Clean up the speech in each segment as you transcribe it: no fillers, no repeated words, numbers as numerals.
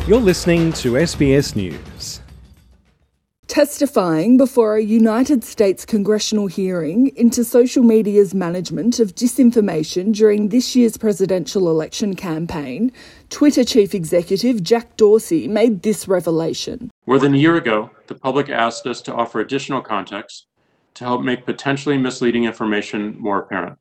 You're listening to SBS News. Testifying before a United States congressional hearing into social media's management of disinformation during this year's presidential election campaign, Twitter chief executive Jack Dorsey made this revelation. More than a year ago, the public asked us to offer additional context to help make potentially misleading information more apparent.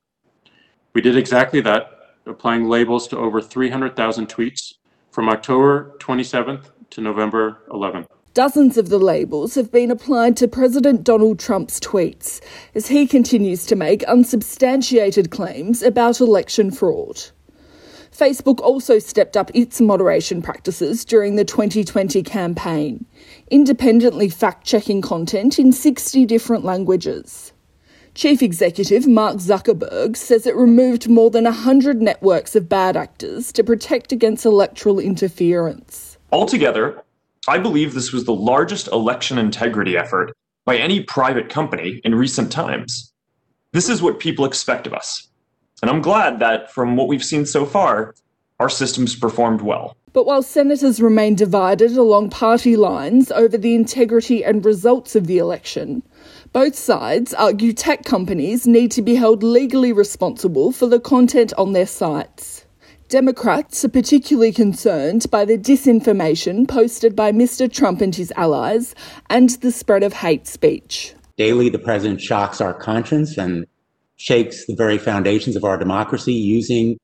We did exactly that, applying labels to over 300,000 tweets from October 27th to November 11th. Dozens of the labels have been applied to President Donald Trump's tweets as he continues to make unsubstantiated claims about election fraud. Facebook also stepped up its moderation practices during the 2020 campaign, independently fact-checking content in 60 different languages. Chief Executive Mark Zuckerberg says it removed more than 100 networks of bad actors to protect against electoral interference. Altogether, I believe this was the largest election integrity effort by any private company in recent times. This is what people expect of us. And I'm glad that from what we've seen so far, our systems performed well. But while senators remain divided along party lines over the integrity and results of the election, both sides argue tech companies need to be held legally responsible for the content on their sites. Democrats are particularly concerned by the disinformation posted by Mr. Trump and his allies and the spread of hate speech. Daily, the president shocks our conscience and shakes the very foundations of our democracy using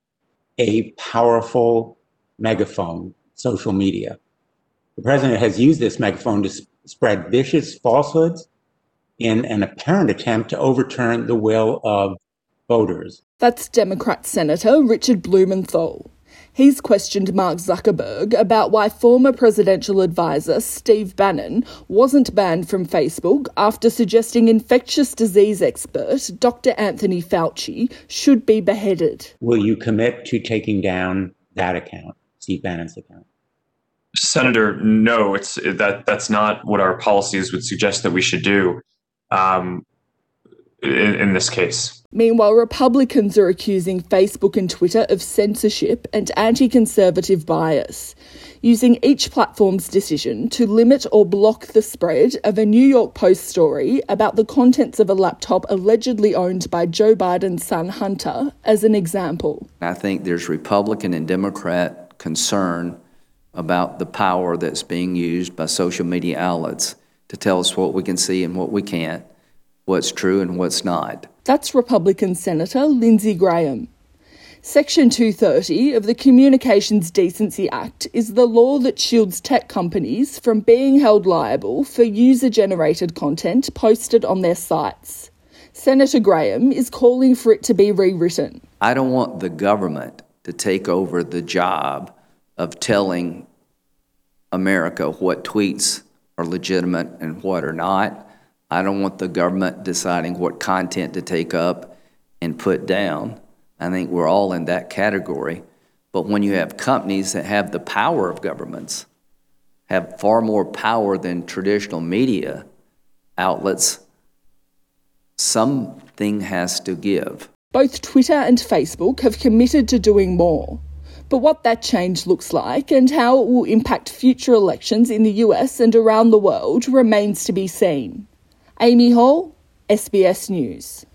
a powerful megaphone, social media. The president has used this megaphone to spread vicious falsehoods in an apparent attempt to overturn the will of voters. That's Democrat Senator Richard Blumenthal. He's questioned Mark Zuckerberg about why former presidential advisor Steve Bannon wasn't banned from Facebook after suggesting infectious disease expert Dr. Anthony Fauci should be beheaded. Will you commit to taking down that account, Steve Bannon's account? Senator, no, that's not what our policies would suggest that we should do in this case. Meanwhile, Republicans are accusing Facebook and Twitter of censorship and anti-conservative bias, using each platform's decision to limit or block the spread of a New York Post story about the contents of a laptop allegedly owned by Joe Biden's son Hunter as an example. I think there's Republican and Democrat concern about the power that's being used by social media outlets to tell us what we can see and what we can't, what's true and what's not. That's Republican Senator Lindsey Graham. Section 230 of the Communications Decency Act is the law that shields tech companies from being held liable for user-generated content posted on their sites. Senator Graham is calling for it to be rewritten. I don't want the government to take over the job of telling America what tweets are legitimate and what are not. I don't want the government deciding what content to take up and put down. I think we're all in that category. But when you have companies that have the power of governments, have far more power than traditional media outlets, something has to give. Both Twitter and Facebook have committed to doing more. But what that change looks like and how it will impact future elections in the US and around the world remains to be seen. Amy Hall, SBS News.